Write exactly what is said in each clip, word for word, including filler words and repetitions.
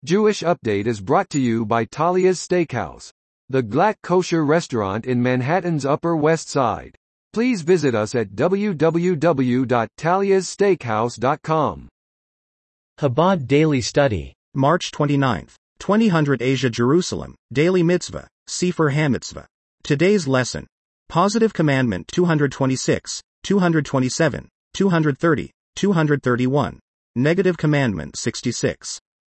Jewish Update is brought to you by Talia's Steakhouse, the Glatt kosher restaurant in Manhattan's Upper West Side. Please visit us at w w w dot talias steakhouse dot com. Chabad Daily Study. March twenty-ninth. twenty hundred Asia Jerusalem, Daily Mitzvah, Sefer HaMitzvah. Today's lesson. Positive Commandment two hundred twenty-six, two hundred twenty-seven, two hundred thirty, two hundred thirty-one. Negative Commandment sixty-six.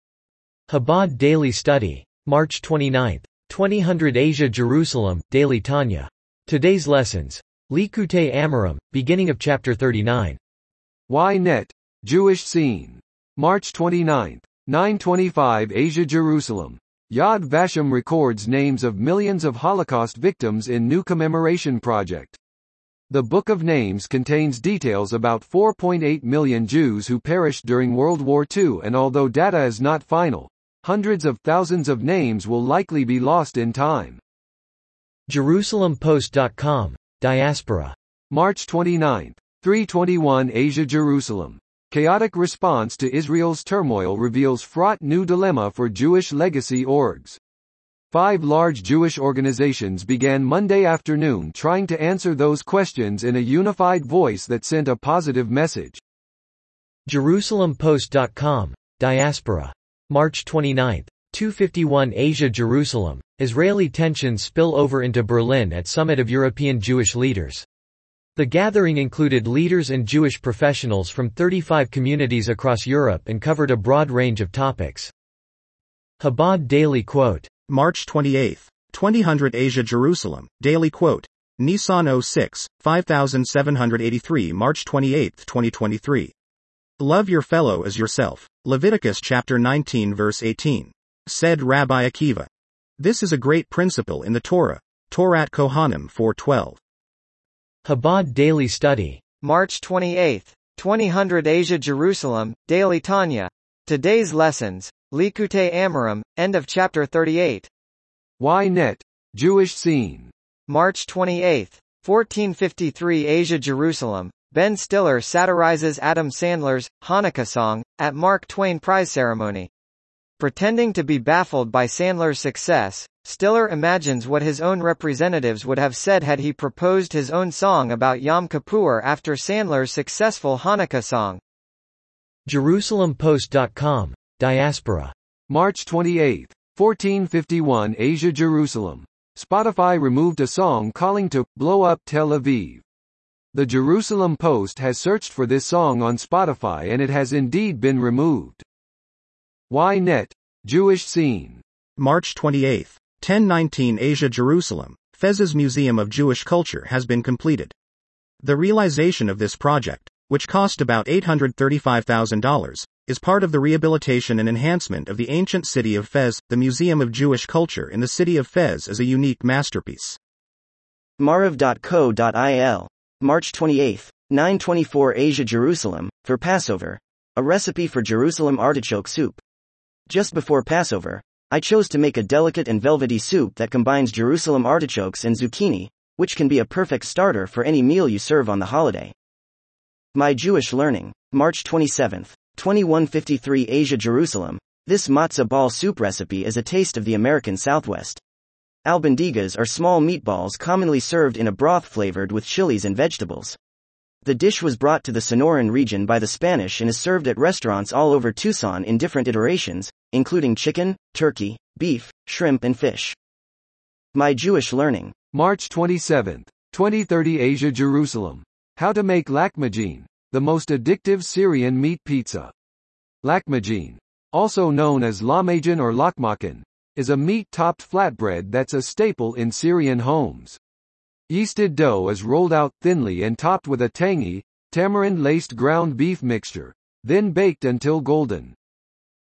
Chabad Daily Study. March twenty-ninth. twenty hundred Asia Jerusalem, Daily Tanya. Today's lessons. Likutei Amarim, beginning of chapter thirty-nine. Ynet, Jewish Scene. March twenty-ninth. nine twenty-five Asia Jerusalem. Yad Vashem records names of millions of Holocaust victims in new commemoration project. The Book of Names contains details about four point eight million Jews who perished during World War Two, and although data is not final, hundreds of thousands of names will likely be lost in time. Jerusalem Post dot com, Diaspora. March twenty-ninth. three twenty-one Asia Jerusalem. Chaotic response to Israel's turmoil reveals fraught new dilemma for Jewish legacy orgs. Five large Jewish organizations began Monday afternoon trying to answer those questions in a unified voice that sent a positive message. Jerusalem Post dot com, Diaspora. March twenty-ninth. two fifty-one Asia Jerusalem. Israeli tensions spill over into Berlin at Summit of European Jewish Leaders. The gathering included leaders and Jewish professionals from thirty-five communities across Europe and covered a broad range of topics. Chabad Daily Quote. March twenty-eighth. twenty hundred Asia Jerusalem, Daily Quote. Nisan oh six, five thousand seven hundred eighty-three March twenty-eighth, twenty twenty-three. Love your fellow as yourself. Leviticus chapter nineteen verse eighteen. Said Rabbi Akiva. This is a great principle in the Torah. Torat Kohanim four twelve. Chabad Daily Study. March twenty-eighth. twenty hundred Asia Jerusalem, Daily Tanya. Today's lessons. Likutei Amarim, end of chapter thirty-eight. Ynet, Jewish Scene. March twenty-eighth. fourteen fifty-three Asia Jerusalem. Ben Stiller satirizes Adam Sandler's Hanukkah song at Mark Twain Prize ceremony. Pretending to be baffled by Sandler's success, Stiller imagines what his own representatives would have said had he proposed his own song about Yom Kippur after Sandler's successful Hanukkah song. Jerusalem Post dot com, Diaspora. March twenty-eighth. fourteen fifty-one Asia Jerusalem. Spotify removed a song calling to blow up Tel Aviv. The Jerusalem Post has searched for this song on Spotify and it has indeed been removed. Ynet, Jewish Scene. March twenty-eighth. ten nineteen Asia Jerusalem. Fez's Museum of Jewish Culture has been completed. The realization of this project, which cost about eight hundred thirty-five thousand dollars, is part of the rehabilitation and enhancement of the ancient city of Fez. The Museum of Jewish Culture in the city of Fez is a unique masterpiece. Mariv dot co dot I L. March twenty-eighth. nine twenty-four Asia Jerusalem, for Passover. A recipe for Jerusalem artichoke soup. Just before Passover, I chose to make a delicate and velvety soup that combines Jerusalem artichokes and zucchini, which can be a perfect starter for any meal you serve on the holiday. My Jewish Learning. March twenty-seventh. twenty-one fifty-three Asia Jerusalem. This matzah ball soup recipe is a taste of the American Southwest. Albondigas are small meatballs commonly served in a broth flavored with chilies and vegetables. The dish was brought to the Sonoran region by the Spanish and is served at restaurants all over Tucson in different iterations, including chicken, turkey, beef, shrimp and fish. My Jewish Learning. March twenty-seventh. twenty thirty Asia Jerusalem. How to make lahmacun, the most addictive Syrian meat pizza. Lahmacun, also known as lahmacun or lahmacun, is a meat-topped flatbread that's a staple in Syrian homes. Yeasted dough is rolled out thinly and topped with a tangy, tamarind-laced ground beef mixture, then baked until golden.